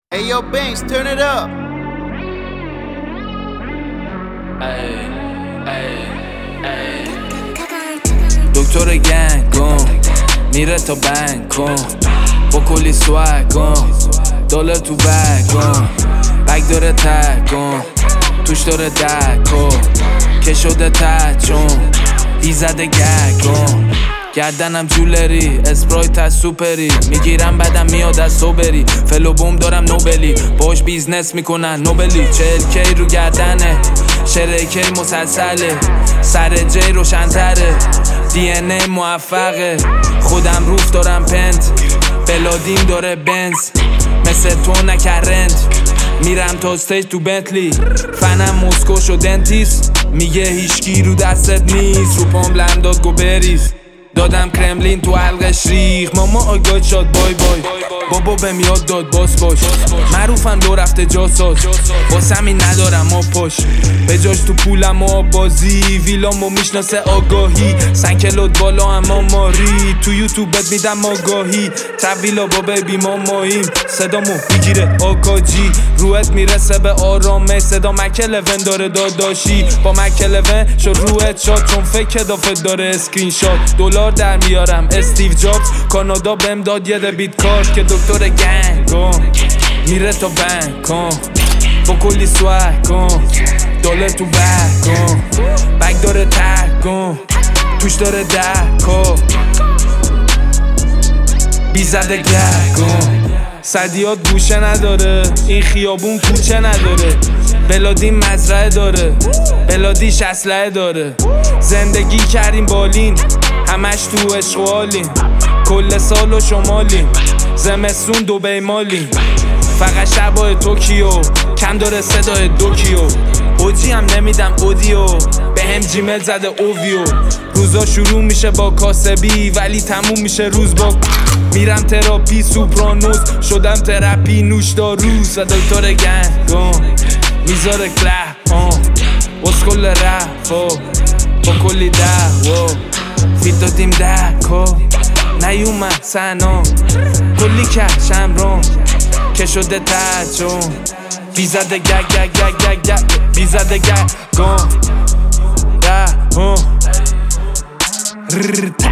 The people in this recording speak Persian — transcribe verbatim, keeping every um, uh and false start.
Hey yo Banks, turn it up. Ay, ay, ay. دکتر گنگم میره تا بنکم با کلی سوگم دلار تو بگم بگ داره تگم توش داره دکم که شده تچون ایزده گگم گردنم جولری اسپرایت از سوپری میگیرم بدم میاد از صبری فلو بوم دارم نوبلی باش بیزنس میکنن نوبلی چهل کی رو گردنه شرکی مسلسله سر جی روشن‌تره دی ان ای موفقه خودم روف دارم پنت بلادیم داره بنز مثل تو نکرند میرم تا استیج تو بنتلی فنم مسکو شو دنتیست میگه هیچکی رو دستت نیست رو پام لم داد گو بریز دادم کرملین تو حلقش ریخ ماما آگاد شاد بای بای بابا بهم یاد داد باس باش معروفم دو رفته جاساز واسمی ندارم آب پاش به جاش تو پولم و بازی ویلامو میشناسه آگاهی سنکلوت بالا اما ماری تو یوتیوب بد میدم آگاهی طویلا با بیبی ماماییم صدامو میگیره آکاجی روحت میرسه به آرامه صدا مکلون داره داداشی با مکلون شو روحت شاد چون فکر دافت داره اسکرین شات دلار در میارم استیو جابز کانادا بهم داد یه دبیت کارت که دکتر گنگم میره تا بنکم با کلی سوگم دلار تو بگم بگ داره تگم توش داره دکم بیزده گگم صدیات گوشه نداره این خیابون کوچه نداره بلادی مزرعه داره بلادیش اسلحه داره زندگی کردیم بالین همش تو عشق و حالیم کل سال و شمالیم زمستون دبی مالیم فقط شبای توکیو کم داره صدای دوکیو اوجی هم نمیدم اودیو به هم جیمل زده اوویو روزا شروع میشه با کاسبی ولی تموم میشه روز با میرم تراپی سوپرانوز شدم تراپی نوشداروز و دکتر گنگم میذاره کله آن اسکل رفا با کلی دعوا فیت دادیم دکا نیومد سنا کلی کش امران که شده تجون بیزده گگ گگ گگ گگ گگ بیزده گگم